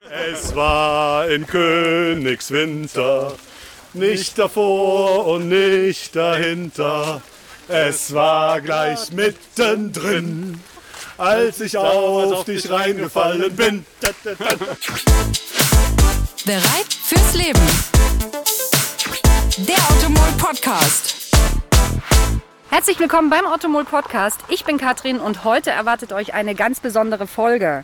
Es war in Königswinter, nicht davor und nicht dahinter. Es war gleich mittendrin, als ich auf dich reingefallen bin. Bereit fürs Leben. Der Ottomol Podcast. Herzlich willkommen beim Ottomol Podcast. Ich bin Katrin und heute erwartet euch eine ganz besondere Folge.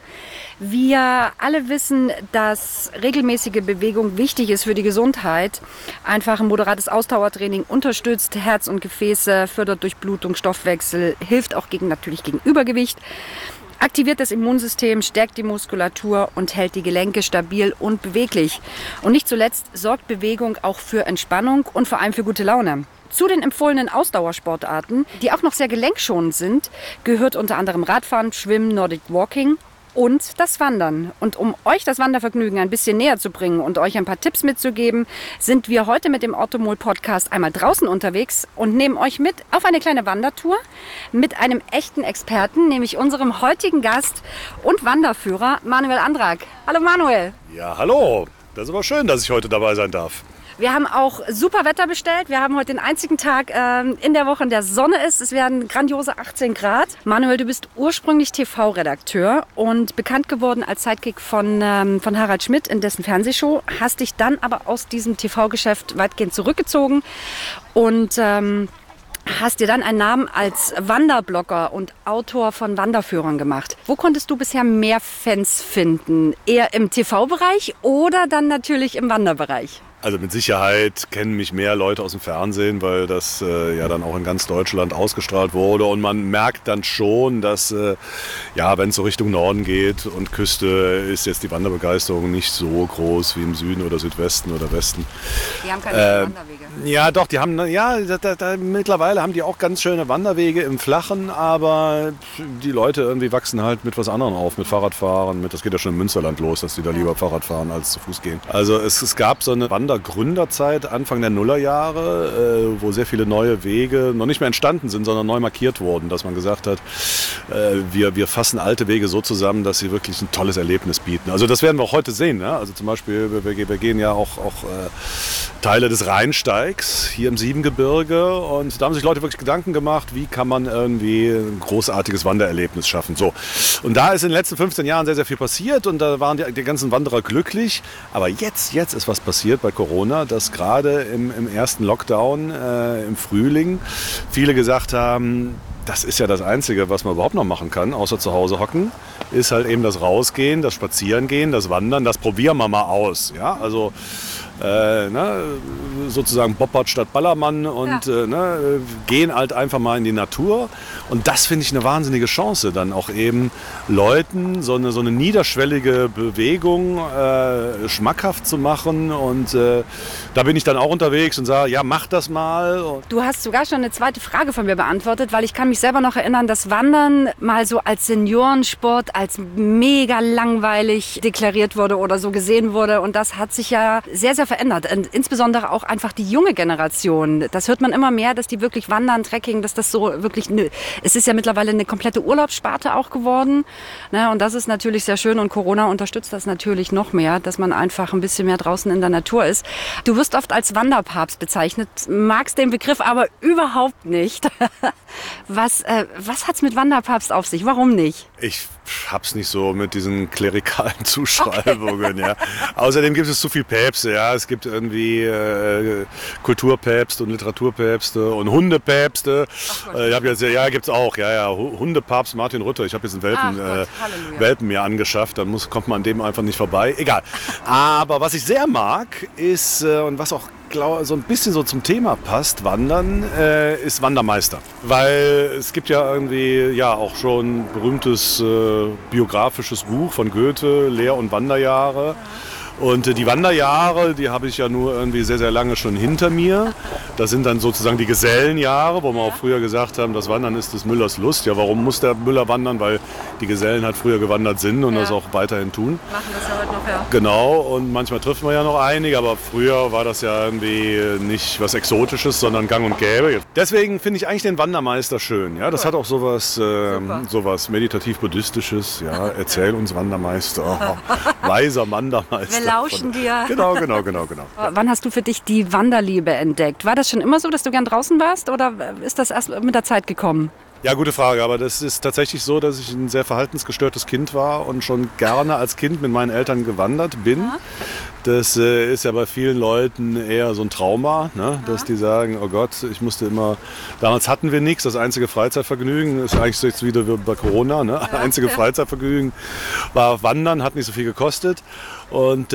Wir alle wissen, dass regelmäßige Bewegung wichtig ist für die Gesundheit. Einfach ein moderates Ausdauertraining unterstützt Herz und Gefäße, fördert Durchblutung, Stoffwechsel, hilft auch natürlich gegen Übergewicht. Aktiviert das Immunsystem, stärkt die Muskulatur und hält die Gelenke stabil und beweglich. Und nicht zuletzt sorgt Bewegung auch für Entspannung und vor allem für gute Laune. Zu den empfohlenen Ausdauersportarten, die auch noch sehr gelenkschonend sind, gehört unter anderem Radfahren, Schwimmen, Nordic Walking und das Wandern. Und um euch das Wandervergnügen ein bisschen näher zu bringen und euch ein paar Tipps mitzugeben, sind wir heute mit dem Ottomol Podcast einmal draußen unterwegs und nehmen euch mit auf eine kleine Wandertour mit einem echten Experten, nämlich unserem heutigen Gast und Wanderführer Manuel Andrak. Hallo Manuel. Ja, hallo. Das ist aber schön, dass ich heute dabei sein darf. Wir haben auch super Wetter bestellt. Wir haben heute den einzigen Tag in der Woche, in der Sonne ist. Es werden grandiose 18 Grad. Manuel, du bist ursprünglich TV-Redakteur und bekannt geworden als Sidekick von Harald Schmidt in dessen Fernsehshow. Hast dich dann aber aus diesem TV-Geschäft weitgehend zurückgezogen und hast dir dann einen Namen als Wanderblogger und Autor von Wanderführern gemacht. Wo konntest du bisher mehr Fans finden? Eher im TV-Bereich oder dann natürlich im Wanderbereich? Also mit Sicherheit kennen mich mehr Leute aus dem Fernsehen, weil das ja dann auch in ganz Deutschland ausgestrahlt wurde. Und man merkt dann schon, dass wenn es so Richtung Norden geht und Küste, ist jetzt die Wanderbegeisterung nicht so groß wie im Süden oder Südwesten oder Westen. Die haben keine Wanderwege. Ja, doch, die haben, mittlerweile haben die auch ganz schöne Wanderwege im Flachen, aber die Leute irgendwie wachsen halt mit was anderem auf, mit Fahrradfahren, das geht ja schon im Münsterland los, dass die da lieber Fahrrad fahren als zu Fuß gehen. Also es gab so eine Gründerzeit Anfang der Nullerjahre, wo sehr viele neue Wege noch nicht mehr entstanden sind, sondern neu markiert wurden, dass man gesagt hat, wir fassen alte Wege so zusammen, dass sie wirklich ein tolles Erlebnis bieten. Also das werden wir auch heute sehen. Ne? Also zum Beispiel, wir gehen ja auch Teile des Rheinsteigs hier im Siebengebirge und da haben sich Leute wirklich Gedanken gemacht, wie kann man irgendwie ein großartiges Wandererlebnis schaffen. So. Und da ist in den letzten 15 Jahren sehr, sehr viel passiert und da waren die ganzen Wanderer glücklich. Aber jetzt ist was passiert bei Corona, dass gerade im ersten Lockdown im Frühling viele gesagt haben, das ist ja das Einzige, was man überhaupt noch machen kann, außer zu Hause hocken, ist halt eben das Rausgehen, das Spazierengehen, das Wandern, das probieren wir mal aus. Ja? Also sozusagen Boppard statt Ballermann und gehen halt einfach mal in die Natur. Und das finde ich eine wahnsinnige Chance, dann auch eben Leuten so eine niederschwellige Bewegung schmackhaft zu machen. Und da bin ich dann auch unterwegs und sage, ja, mach das mal. Du hast sogar schon eine zweite Frage von mir beantwortet, weil ich kann mich selber noch erinnern, dass Wandern mal so als Seniorensport, als mega langweilig deklariert wurde oder so gesehen wurde. Und das hat sich ja sehr, sehr verändert. Und insbesondere auch einfach die junge Generation. Das hört man immer mehr, dass die wirklich wandern, Trekking, dass das so wirklich, es ist ja mittlerweile eine komplette Urlaubssparte auch geworden. Ne? Und das ist natürlich sehr schön und Corona unterstützt das natürlich noch mehr, dass man einfach ein bisschen mehr draußen in der Natur ist. Du wirst oft als Wanderpapst bezeichnet, magst den Begriff aber überhaupt nicht. Was hat's mit Wanderpapst auf sich? Warum nicht? Ich hab's nicht so mit diesen klerikalen Zuschreibungen. Okay. Ja. Außerdem gibt es zu viele Päpste. Ja. Es gibt irgendwie Kulturpäpste und Literaturpäpste und Hundepäpste. Gibt's auch. Ja. Hundepapst Martin Rutte. Ich habe jetzt einen Welpen mir angeschafft. Dann kommt man an dem einfach nicht vorbei. Egal. Aber was ich sehr mag, ist, und was auch so ein bisschen so zum Thema passt, Wandern, ist Wandermeister. Weil es gibt ja irgendwie auch schon ein berühmtes biografisches Buch von Goethe, Lehr- und Wanderjahre. Und die Wanderjahre, die habe ich ja nur irgendwie sehr, sehr lange schon hinter mir. Das sind dann sozusagen die Gesellenjahre, wo wir auch früher gesagt haben, das Wandern ist des Müllers Lust. Ja, warum muss der Müller wandern? Weil die Gesellen halt früher gewandert sind und das auch weiterhin tun. Machen das ja heute noch, ja. Genau, und manchmal trifft man ja noch einige, aber früher war das ja irgendwie nicht was Exotisches, sondern gang und gäbe. Deswegen finde ich eigentlich den Wandermeister schön. Ja, das hat auch sowas meditativ-buddhistisches. Ja, erzähl uns Wandermeister, weiser Wandermeister. Wir lauschen dir. Genau. Wann hast du für dich die Wanderliebe entdeckt? War das schon immer so, dass du gern draußen warst oder ist das erst mit der Zeit gekommen? Ja, gute Frage, aber das ist tatsächlich so, dass ich ein sehr verhaltensgestörtes Kind war und schon gerne als Kind mit meinen Eltern gewandert bin. Ja. Das ist ja bei vielen Leuten eher so ein Trauma, ne? Dass die sagen, oh Gott, ich musste immer, damals hatten wir nichts, das einzige Freizeitvergnügen, ist eigentlich jetzt wieder wie bei Corona, ne? Das einzige Freizeitvergnügen war Wandern, hat nicht so viel gekostet. Und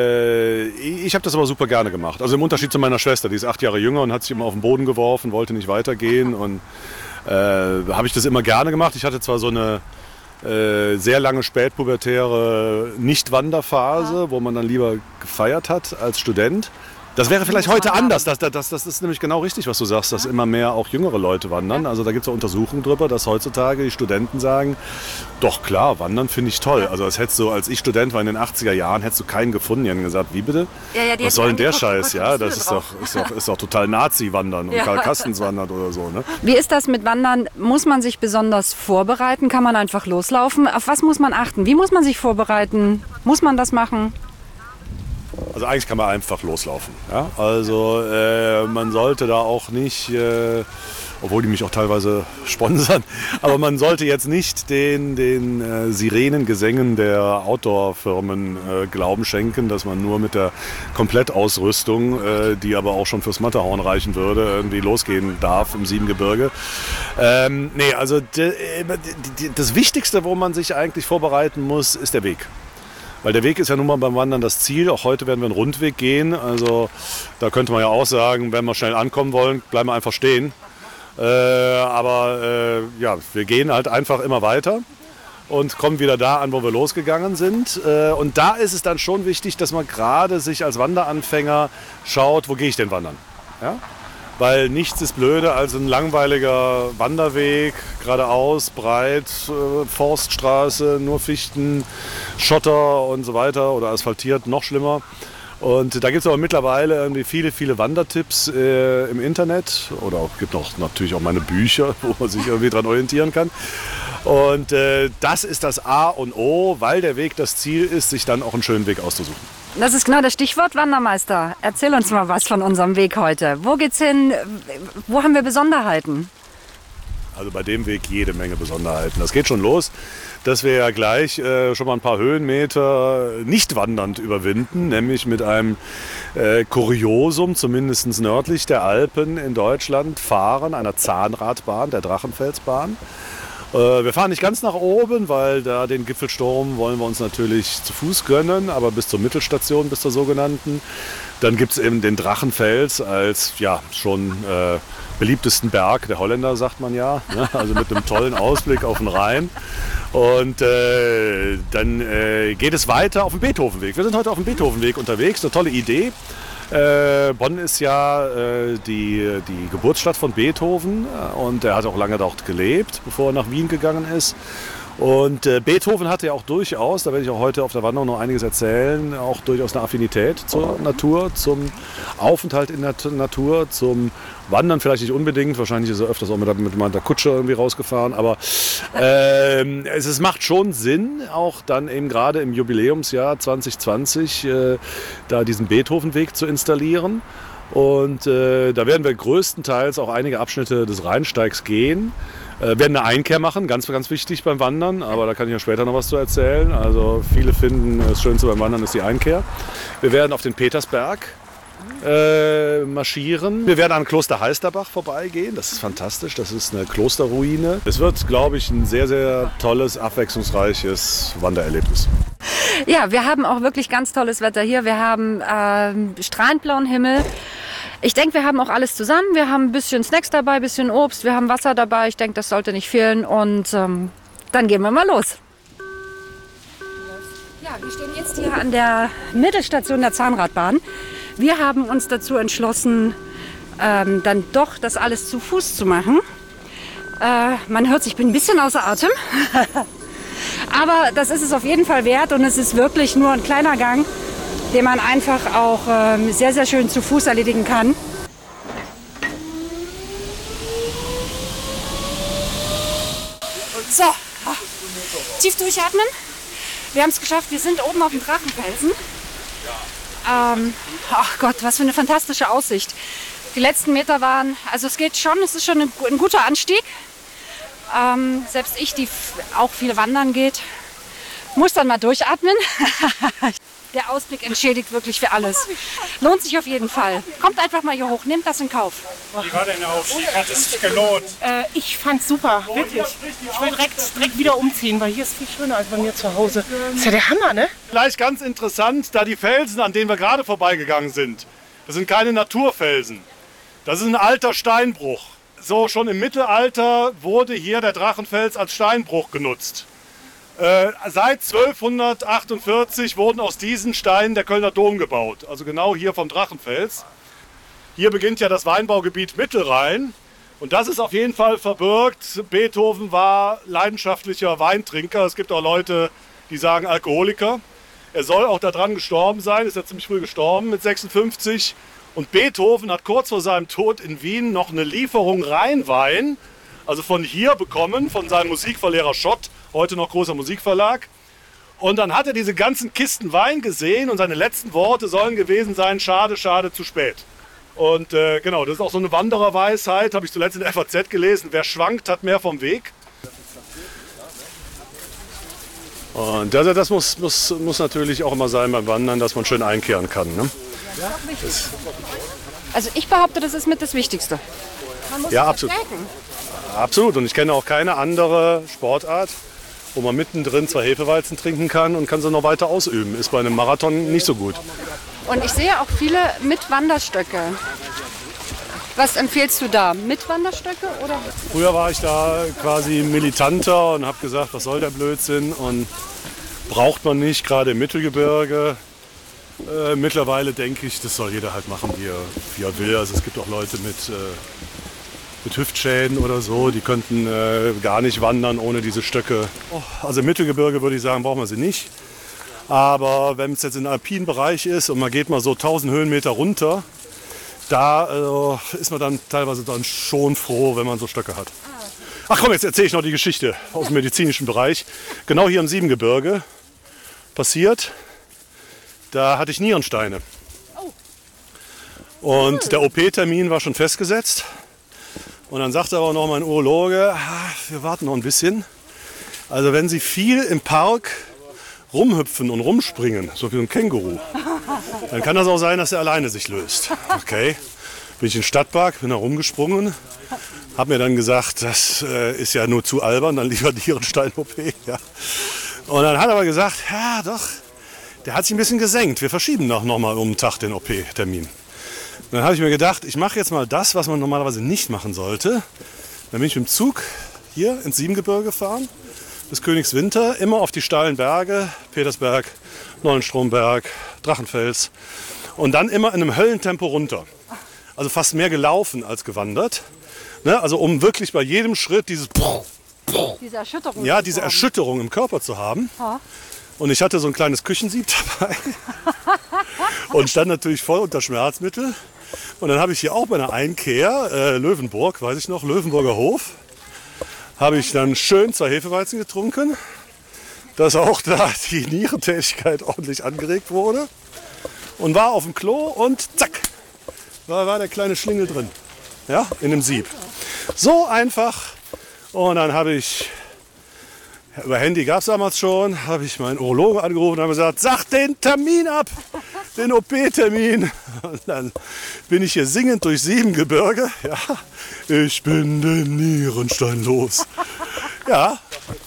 ich habe das aber super gerne gemacht. Also im Unterschied zu meiner Schwester, die ist 8 Jahre jünger und hat sich immer auf den Boden geworfen, wollte nicht weitergehen und habe ich das immer gerne gemacht. Ich hatte zwar so eine sehr lange spätpubertäre Nicht-Wanderphase, wo man dann lieber gefeiert hat als Student. Das wäre vielleicht heute anders. Das ist nämlich genau richtig, was du sagst, dass immer mehr auch jüngere Leute wandern. Also da gibt es auch Untersuchungen drüber, dass heutzutage die Studenten sagen, doch klar, wandern finde ich toll. Also das hättest du, als ich Student war in den 80er Jahren, hättest du keinen gefunden. Die haben gesagt, wie bitte? Was soll denn der Scheiß? Ja, das ist doch total Nazi-Wandern und Karl Kastens wandert oder so. Ne? Wie ist das mit Wandern? Muss man sich besonders vorbereiten? Kann man einfach loslaufen? Auf was muss man achten? Wie muss man sich vorbereiten? Muss man das machen? Also eigentlich kann man einfach loslaufen. Ja? Also man sollte da auch nicht, obwohl die mich auch teilweise sponsern, aber man sollte jetzt nicht den Sirenengesängen der Outdoor-Firmen Glauben schenken, dass man nur mit der Komplettausrüstung, die aber auch schon fürs Matterhorn reichen würde, irgendwie losgehen darf im Siebengebirge. Also das Wichtigste, wo man sich eigentlich vorbereiten muss, ist der Weg. Weil der Weg ist ja nun mal beim Wandern das Ziel. Auch heute werden wir einen Rundweg gehen. Also da könnte man ja auch sagen, wenn wir schnell ankommen wollen, bleiben wir einfach stehen. Aber wir gehen halt einfach immer weiter und kommen wieder da an, wo wir losgegangen sind. Und da ist es dann schon wichtig, dass man gerade sich als Wanderanfänger schaut, wo gehe ich denn wandern? Ja? Weil nichts ist blöder als ein langweiliger Wanderweg, geradeaus, breit, Forststraße, nur Fichten, Schotter und so weiter oder asphaltiert, noch schlimmer. Und da gibt es aber mittlerweile irgendwie viele Wandertipps im Internet oder gibt auch natürlich auch meine Bücher, wo man sich irgendwie dran orientieren kann. Und das ist das A und O, weil der Weg das Ziel ist, sich dann auch einen schönen Weg auszusuchen. Das ist genau das Stichwort Wandermeister. Erzähl uns mal was von unserem Weg heute. Wo geht's hin? Wo haben wir Besonderheiten? Also bei dem Weg jede Menge Besonderheiten. Das geht schon los, dass wir ja gleich schon mal ein paar Höhenmeter nicht wandernd überwinden, nämlich mit einem Kuriosum, zumindest nördlich der Alpen in Deutschland, fahren, einer Zahnradbahn, der Drachenfelsbahn. Wir fahren nicht ganz nach oben, weil da den Gipfelsturm wollen wir uns natürlich zu Fuß gönnen, aber bis zur Mittelstation, bis zur sogenannten. Dann gibt es eben den Drachenfels als schon beliebtesten Berg der Holländer, sagt man ja. Ne? Also mit einem tollen Ausblick auf den Rhein. Und dann geht es weiter auf dem Beethovenweg. Wir sind heute auf dem Beethovenweg unterwegs, eine tolle Idee. Bonn ist ja die Geburtsstadt von Beethoven und er hat auch lange dort gelebt, bevor er nach Wien gegangen ist. Und Beethoven hatte ja auch durchaus, da werde ich auch heute auf der Wanderung noch einiges erzählen, auch durchaus eine Affinität zur Natur, zum Aufenthalt in der Natur, zum Wandern vielleicht nicht unbedingt, wahrscheinlich ist er öfters auch mit der Kutsche irgendwie rausgefahren, aber es macht schon Sinn, auch dann eben gerade im Jubiläumsjahr 2020 da diesen Beethovenweg zu installieren. Und da werden wir größtenteils auch einige Abschnitte des Rheinsteigs gehen. Werden eine Einkehr machen, ganz wichtig beim Wandern, aber da kann ich ja später noch was zu erzählen. Also viele finden, das Schönste beim Wandern ist die Einkehr. Wir werden auf den Petersberg marschieren. Wir werden an Kloster Heisterbach vorbeigehen. Das ist fantastisch, das ist eine Klosterruine. Es wird, glaube ich, ein sehr, sehr tolles, abwechslungsreiches Wandererlebnis. Ja, wir haben auch wirklich ganz tolles Wetter hier. Wir haben strahlend blauen Himmel. Ich denke, wir haben auch alles zusammen. Wir haben ein bisschen Snacks dabei, ein bisschen Obst, wir haben Wasser dabei. Ich denke, das sollte nicht fehlen. Und dann gehen wir mal los. Ja, wir stehen jetzt hier an der Mittelstation der Zahnradbahn. Wir haben uns dazu entschlossen, dann doch das alles zu Fuß zu machen. Man hört, ich bin ein bisschen außer Atem. Aber das ist es auf jeden Fall wert und es ist wirklich nur ein kleiner Gang, den man einfach auch sehr, sehr schön zu Fuß erledigen kann. So, tief durchatmen. Wir haben es geschafft, wir sind oben auf dem Drachenfelsen. Ach Gott, was für eine fantastische Aussicht. Die letzten Meter waren, also es geht schon, es ist schon ein guter Anstieg. Selbst ich, die auch viel wandern geht, muss dann mal durchatmen. Der Ausblick entschädigt wirklich für alles. Lohnt sich auf jeden Fall. Kommt einfach mal hier hoch, nehmt das in Kauf. Wie war denn der Aufstieg? Hat es sich gelohnt? Ich fand's super, wirklich. Ich will direkt wieder umziehen, weil hier ist viel schöner als bei mir zu Hause. Das ist ja der Hammer, ne? Vielleicht ganz interessant, da die Felsen, an denen wir gerade vorbeigegangen sind, das sind keine Naturfelsen. Das ist ein alter Steinbruch. So schon im Mittelalter wurde hier der Drachenfels als Steinbruch genutzt. Seit 1248 wurden aus diesen Steinen der Kölner Dom gebaut, also genau hier vom Drachenfels. Hier beginnt ja das Weinbaugebiet Mittelrhein und das ist auf jeden Fall verbürgt. Beethoven war leidenschaftlicher Weintrinker, es gibt auch Leute, die sagen Alkoholiker. Er soll auch daran gestorben sein, ist ja ziemlich früh gestorben mit 56. Und Beethoven hat kurz vor seinem Tod in Wien noch eine Lieferung Rheinwein, also von hier bekommen, von seinem Musikverlehrer Schott, heute noch großer Musikverlag. Und dann hat er diese ganzen Kisten Wein gesehen und seine letzten Worte sollen gewesen sein, schade, schade, zu spät. Und genau, das ist auch so eine Wandererweisheit, habe ich zuletzt in der FAZ gelesen, wer schwankt, hat mehr vom Weg. Und das muss natürlich auch immer sein beim Wandern, dass man schön einkehren kann. Ne? Also ich behaupte, das ist mit das Wichtigste. Man muss Ja, es absolut. verstärken. Absolut. Und ich kenne auch keine andere Sportart, wo man mittendrin 2 Hefeweizen trinken kann und kann sie noch weiter ausüben. Ist bei einem Marathon nicht so gut. Und ich sehe auch viele mit Wanderstöcke. Was empfiehlst du da? Mit Wanderstöcke oder? Früher war ich da quasi militanter und habe gesagt, was soll der Blödsinn und braucht man nicht, gerade im Mittelgebirge. Mittlerweile denke ich, das soll jeder halt machen, wie er will. Also es gibt auch Leute mit Hüftschäden oder so, die könnten gar nicht wandern ohne diese Stöcke. Also im Mittelgebirge würde ich sagen, braucht man sie nicht. Aber wenn es jetzt im alpinen Bereich ist und man geht mal so 1000 Höhenmeter runter, da ist man dann teilweise dann schon froh, wenn man so Stöcke hat. Ach komm, jetzt erzähle ich noch die Geschichte aus dem medizinischen Bereich. Genau hier im Siebengebirge passiert, da hatte ich Nierensteine. Und der OP-Termin war schon festgesetzt. Und dann sagte aber noch mein Urologe, wir warten noch ein bisschen. Also wenn Sie viel im Park rumhüpfen und rumspringen, so wie ein Känguru, dann kann das auch sein, dass er alleine sich löst. Okay, bin ich in den Stadtpark, bin da rumgesprungen, habe mir dann gesagt, das ist ja nur zu albern, dann lieber Nierenstein-OP. Ja. Und dann hat er aber gesagt, ja doch, der hat sich ein bisschen gesenkt, wir verschieben noch mal um den Tag den OP-Termin. Dann habe ich mir gedacht, ich mache jetzt mal das, was man normalerweise nicht machen sollte. Dann bin ich mit dem Zug hier ins Siebengebirge gefahren, bis Königswinter, immer auf die steilen Berge, Petersberg, Neuenstromberg, Drachenfels und dann immer in einem Höllentempo runter. Also fast mehr gelaufen als gewandert. Ne? Also um wirklich bei jedem Schritt diese Erschütterung. Ja, diese Erschütterung im Körper zu haben. Ja. Und ich hatte so ein kleines Küchensieb dabei und stand natürlich voll unter Schmerzmittel. Und dann habe ich hier auch bei einer Einkehr, Löwenburg, weiß ich noch, Löwenburger Hof, habe ich dann schön 2 Hefeweizen getrunken, dass auch da die Nierentätigkeit ordentlich angeregt wurde. Und war auf dem Klo und zack, war der kleine Schlingel drin, ja, in dem Sieb. So einfach. Und dann habe ich, über Handy gab es damals schon, habe ich meinen Urologen angerufen und habe gesagt, sag den Termin ab, den OP-Termin. Und dann bin ich hier singend durch Siebengebirge. Ja, ich bin den Nierenstein los. Ja.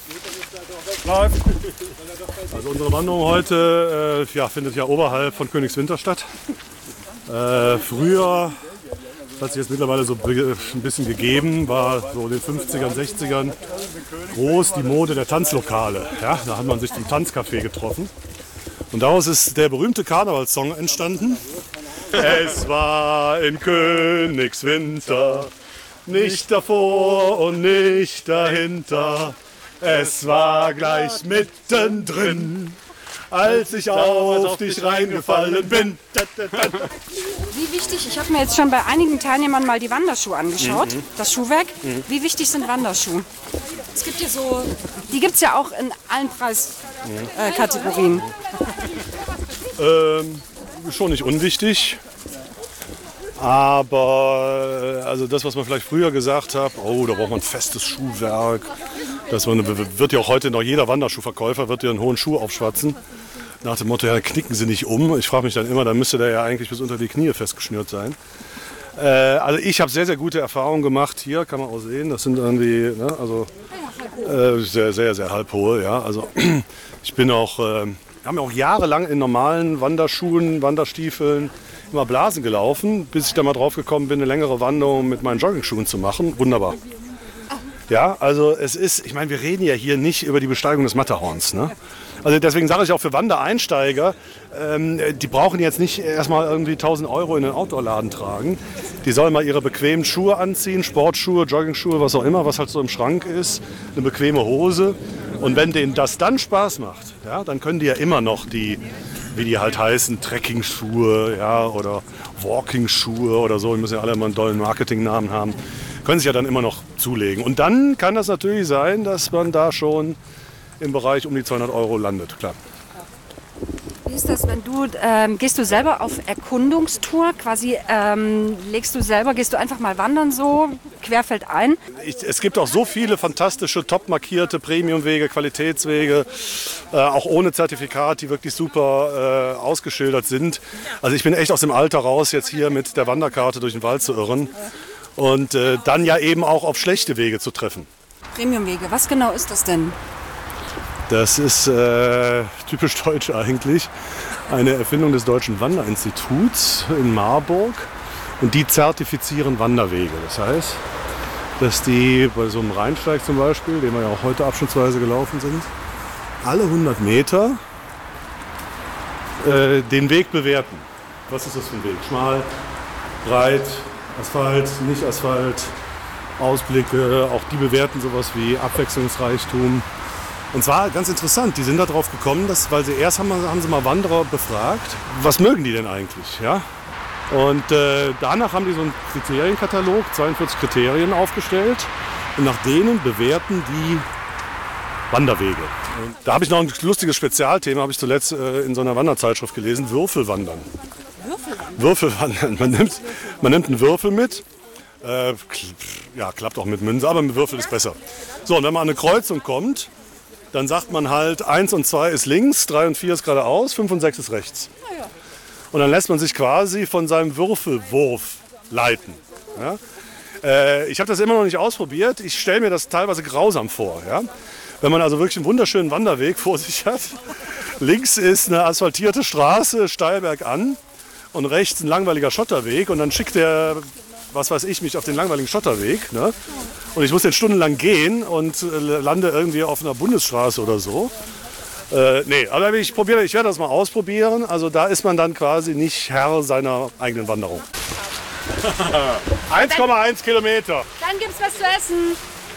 Also unsere Wanderung heute findet ja oberhalb von Königswinter statt. Früher, das hat sich jetzt mittlerweile so ein bisschen gegeben, war so in den 50ern, 60ern groß die Mode der Tanzlokale. Ja, da hat man sich zum Tanzcafé getroffen. Und daraus ist der berühmte Karnevalssong entstanden. Es war in Königswinter, nicht davor und nicht dahinter. Es war gleich mittendrin, als ich auf dich reingefallen bin. Wie wichtig, ich habe mir jetzt schon bei einigen Teilnehmern mal die Wanderschuhe angeschaut, das Schuhwerk. Wie wichtig sind Wanderschuhe? Es gibt hier so, die gibt es ja auch in allen Preiskategorien. Schon nicht unwichtig. Aber also das, was man vielleicht früher gesagt hat, oh, da braucht man ein festes Schuhwerk. Wird ja auch heute noch jeder Wanderschuhverkäufer wird ja einen hohen Schuh aufschwatzen. Nach dem Motto, ja, knicken Sie nicht um. Ich frage mich dann immer, dann müsste der ja eigentlich bis unter die Knie festgeschnürt sein. Also ich habe sehr, sehr gute Erfahrungen gemacht. Hier kann man auch sehen, das sind irgendwie, ne, also sehr, sehr, sehr halbhohe. Ja. Also ich bin auch, haben ja auch jahrelang in normalen Wanderschuhen, Wanderstiefeln immer Blasen gelaufen, bis ich da mal drauf gekommen bin, eine längere Wanderung mit meinen Joggingschuhen zu machen. Wunderbar. Ja, also es ist, ich meine, wir reden ja hier nicht über die Besteigung des Matterhorns, ne? Also deswegen sage ich auch für Wandereinsteiger, die brauchen jetzt nicht erstmal irgendwie 1.000 € in den Outdoor-Laden tragen. Die sollen mal ihre bequemen Schuhe anziehen, Sportschuhe, Joggingschuhe, was auch immer, was halt so im Schrank ist, eine bequeme Hose. Und wenn denen das dann Spaß macht, ja, dann können die ja immer noch die, wie die halt heißen, Trekking-Schuhe, ja, oder Walking-Schuhe oder so, die müssen ja alle immer einen tollen Marketingnamen haben, können sich ja dann immer noch zulegen. Und dann kann das natürlich sein, dass man da schon im Bereich um die 200 € landet, klar. Wie ist das, wenn du, gehst du selber auf Erkundungstour, quasi gehst du einfach mal wandern so, querfeldein? Es gibt auch so viele fantastische, top markierte Premiumwege, Qualitätswege, auch ohne Zertifikat, die wirklich super ausgeschildert sind. Also ich bin echt aus dem Alter raus, jetzt hier mit der Wanderkarte durch den Wald zu irren und dann ja eben auch auf schlechte Wege zu treffen. Premiumwege, was genau ist das denn? Das ist typisch deutsch eigentlich, eine Erfindung des Deutschen Wanderinstituts in Marburg und die zertifizieren Wanderwege. Das heißt, dass die bei so einem Rheinsteig zum Beispiel, den wir ja auch heute abschnittsweise gelaufen sind, alle 100 Meter den Weg bewerten. Was ist das für ein Weg? Schmal, breit, Asphalt, nicht Asphalt, Ausblicke, auch die bewerten sowas wie Abwechslungsreichtum. Und zwar ganz interessant, die sind darauf gekommen, weil sie erst haben sie mal Wanderer befragt, was mögen die denn eigentlich, ja? Und danach haben die so einen Kriterienkatalog, 42 Kriterien aufgestellt und nach denen bewerten die Wanderwege. Und da habe ich noch ein lustiges Spezialthema, habe ich zuletzt in so einer Wanderzeitschrift gelesen, Würfelwandern. Würfelwandern. Man nimmt einen Würfel mit, ja, klappt auch mit Münze, aber mit Würfel ist besser. So, und wenn man an eine Kreuzung kommt, dann sagt man halt, 1 und 2 ist links, 3 und 4 ist geradeaus, 5 und 6 ist rechts. Und dann lässt man sich quasi von seinem Würfelwurf leiten. Ja? Ich habe das immer noch nicht ausprobiert. Ich stelle mir das teilweise grausam vor. Ja? Wenn man also wirklich einen wunderschönen Wanderweg vor sich hat. Links ist eine asphaltierte Straße, steil bergan. Und rechts ein langweiliger Schotterweg. Und dann schickt der, was weiß ich, mich auf den langweiligen Schotterweg. Ne? Und ich muss den stundenlang gehen und lande irgendwie auf einer Bundesstraße oder so. Nee, aber ich werde das mal ausprobieren. Also da ist man dann quasi nicht Herr seiner eigenen Wanderung. 1,1 Kilometer. Dann gibt's was zu essen.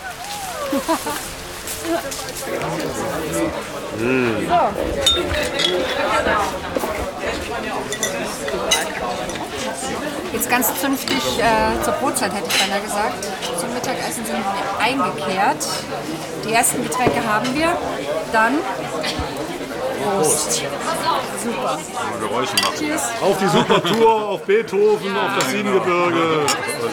Jetzt ganz zünftig zur Brotzeit, hätte ich beinahe gesagt. Zum Mittagessen sind wir eingekehrt. Die ersten Getränke haben wir. Dann Prost. Super. Geräusche machen. Tschüss. Auf die super Tour, auf Beethoven, auf das Siebengebirge.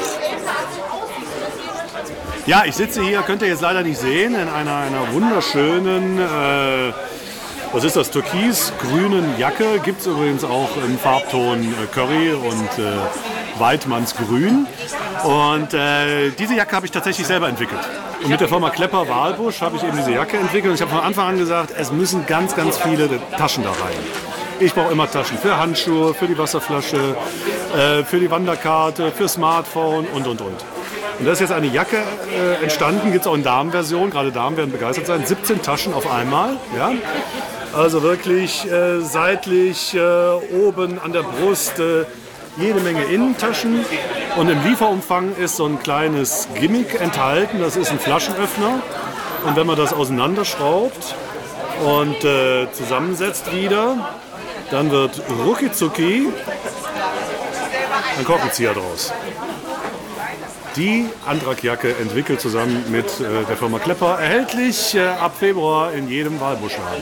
Ja, ich sitze hier, könnt ihr jetzt leider nicht sehen, in einer wunderschönen, was ist das, türkis-grünen Jacke. Gibt es übrigens auch im Farbton Curry und Weidmannsgrün. Und diese Jacke habe ich tatsächlich selber entwickelt. Und mit der Firma Klepper Walbusch habe ich eben diese Jacke entwickelt. Und ich habe von Anfang an gesagt, es müssen ganz, ganz viele Taschen da rein. Ich brauche immer Taschen für Handschuhe, für die Wasserflasche, für die Wanderkarte, für Smartphone und. Und da ist jetzt eine Jacke entstanden, gibt es auch in Damenversion, gerade Damen werden begeistert sein, 17 Taschen auf einmal. Ja? Also wirklich seitlich, oben an der Brust, jede Menge Innentaschen. Und im Lieferumfang ist so ein kleines Gimmick enthalten. Das ist ein Flaschenöffner. Und wenn man das auseinanderschraubt und zusammensetzt wieder, dann wird rucki zucki ein Korkenzieher draus. Die Andrak-Jacke entwickelt zusammen mit der Firma Klepper, erhältlich ab Februar in jedem Walbuschladen.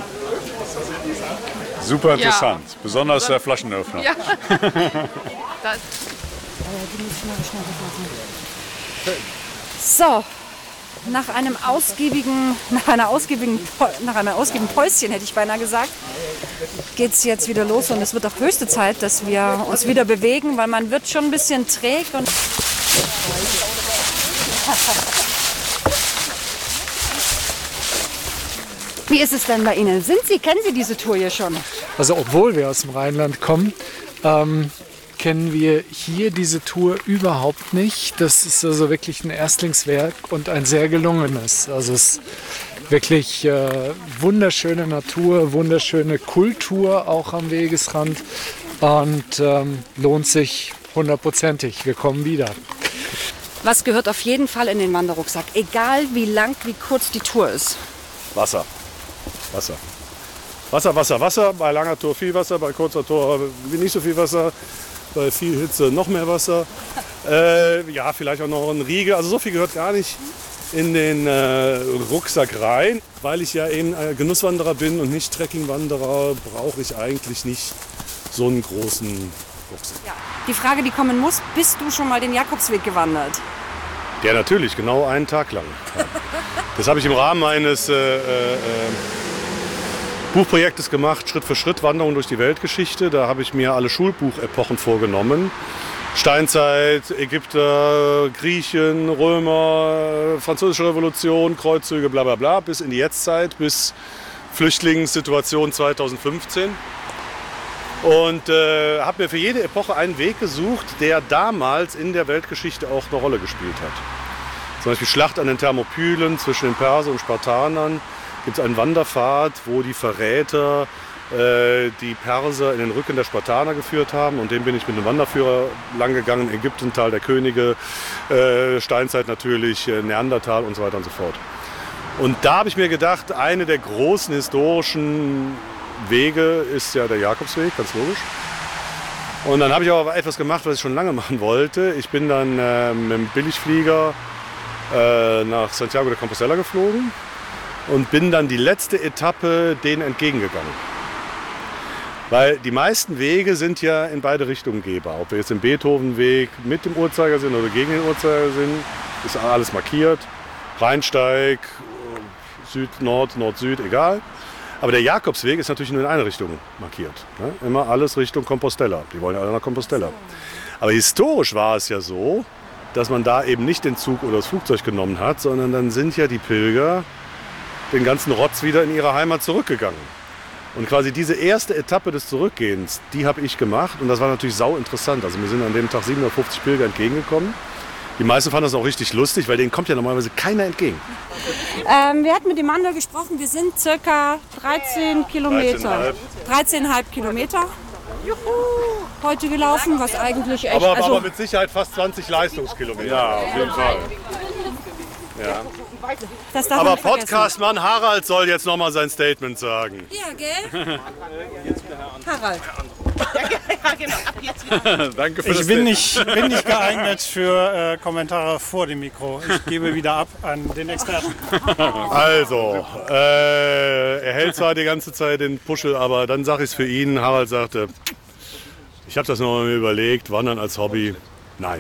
Super interessant, besonders der Flaschenöffner. Ja. So, nach einem ausgiebigen Päuschen, hätte ich beinahe gesagt, geht es jetzt wieder los und es wird auch höchste Zeit, dass wir uns wieder bewegen, weil man wird schon ein bisschen träg und Wie ist es denn bei Ihnen? Kennen Sie diese Tour hier schon? Also obwohl wir aus dem Rheinland kommen, kennen wir hier diese Tour überhaupt nicht. Das ist also wirklich ein Erstlingswerk und ein sehr gelungenes. Also es ist wirklich wunderschöne Natur, wunderschöne Kultur auch am Wegesrand und lohnt sich hundertprozentig. Wir kommen wieder. Was gehört auf jeden Fall in den Wanderrucksack, egal wie lang, wie kurz die Tour ist? Wasser. Wasser. Wasser, Wasser, Wasser. Bei langer Tour viel Wasser, bei kurzer Tour nicht so viel Wasser. Bei viel Hitze noch mehr Wasser. Ja, vielleicht auch noch ein Riegel. Also so viel gehört gar nicht in den Rucksack rein. Weil ich ja eben Genusswanderer bin und nicht Trekkingwanderer, brauche ich eigentlich nicht so einen großen Rucksack. Ja. Die Frage, die kommen muss, bist du schon mal den Jakobsweg gewandert? Ja, natürlich, genau einen Tag lang. Das habe ich im Rahmen eines Buchprojektes gemacht, Schritt für Schritt, Wanderung durch die Weltgeschichte. Da habe ich mir alle Schulbuchepochen vorgenommen. Steinzeit, Ägypter, Griechen, Römer, Französische Revolution, Kreuzzüge, bla bla bla, bis in die Jetztzeit, bis Flüchtlingssituation 2015. Und habe mir für jede Epoche einen Weg gesucht, der damals in der Weltgeschichte auch eine Rolle gespielt hat. Zum Beispiel Schlacht an den Thermopylen zwischen den Persern und Spartanern. Gibt es einen Wanderpfad, wo die Verräter die Perser in den Rücken der Spartaner geführt haben. Und den bin ich mit einem Wanderführer lang gegangen. Ägypten, Tal der Könige, Steinzeit natürlich, Neandertal und so weiter und so fort. Und da habe ich mir gedacht, eine der großen historischen Wege ist ja der Jakobsweg, ganz logisch. Und dann habe ich aber etwas gemacht, was ich schon lange machen wollte. Ich bin dann mit dem Billigflieger nach Santiago de Compostela geflogen und bin dann die letzte Etappe denen entgegengegangen. Weil die meisten Wege sind ja in beide Richtungen gehbar. Ob wir jetzt im Beethovenweg mit dem Uhrzeigersinn oder gegen den Uhrzeigersinn, ist alles markiert. Rheinsteig, Süd, Nord, Nord-Süd, egal. Aber der Jakobsweg ist natürlich nur in eine Richtung markiert. Ne? Immer alles Richtung Compostela. Die wollen ja alle nach Compostela. Aber historisch war es ja so, dass man da eben nicht den Zug oder das Flugzeug genommen hat, sondern dann sind ja die Pilger den ganzen Rotz wieder in ihre Heimat zurückgegangen. Und quasi diese erste Etappe des Zurückgehens, die habe ich gemacht. Und das war natürlich sau interessant. Also mir sind an dem Tag 750 Pilger entgegengekommen. Die meisten fanden das auch richtig lustig, weil denen kommt ja normalerweise keiner entgegen. Wir hatten mit dem Manuel gesprochen, wir sind circa 13 Kilometer. 13,5 Kilometer heute gelaufen, was eigentlich echt... Aber mit Sicherheit fast 20 Leistungskilometer. Ja, auf jeden Fall. Ja. Das darf Aber man nicht vergessen. Podcastmann Harald soll jetzt nochmal sein Statement sagen. Ja, gell? Harald. Ja, genau. Ab jetzt wieder. Danke für Ich das bin nicht geeignet für Kommentare vor dem Mikro. Ich gebe wieder ab an den Experten. Also, er hält zwar die ganze Zeit den Puschel, aber dann sage ich es für ihn. Harald sagte, ich habe das noch mal überlegt, Wandern als Hobby, nein.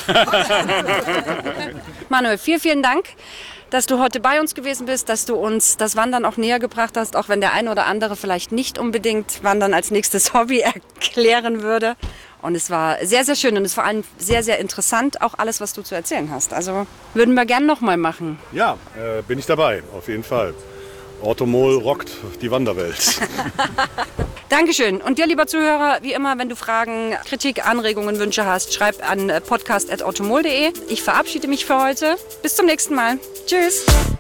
Manuel, vielen Dank, dass du heute bei uns gewesen bist, dass du uns das Wandern auch näher gebracht hast, auch wenn der eine oder andere vielleicht nicht unbedingt Wandern als nächstes Hobby erklären würde. Und es war sehr, sehr schön und es ist vor allem sehr, sehr interessant, auch alles, was du zu erzählen hast. Also würden wir gern noch mal machen. Ja, bin ich dabei, auf jeden Fall. Orthomol rockt die Wanderwelt. Dankeschön. Und dir, lieber Zuhörer, wie immer, wenn du Fragen, Kritik, Anregungen, Wünsche hast, schreib an podcast@orthomol.de. Ich verabschiede mich für heute. Bis zum nächsten Mal. Tschüss.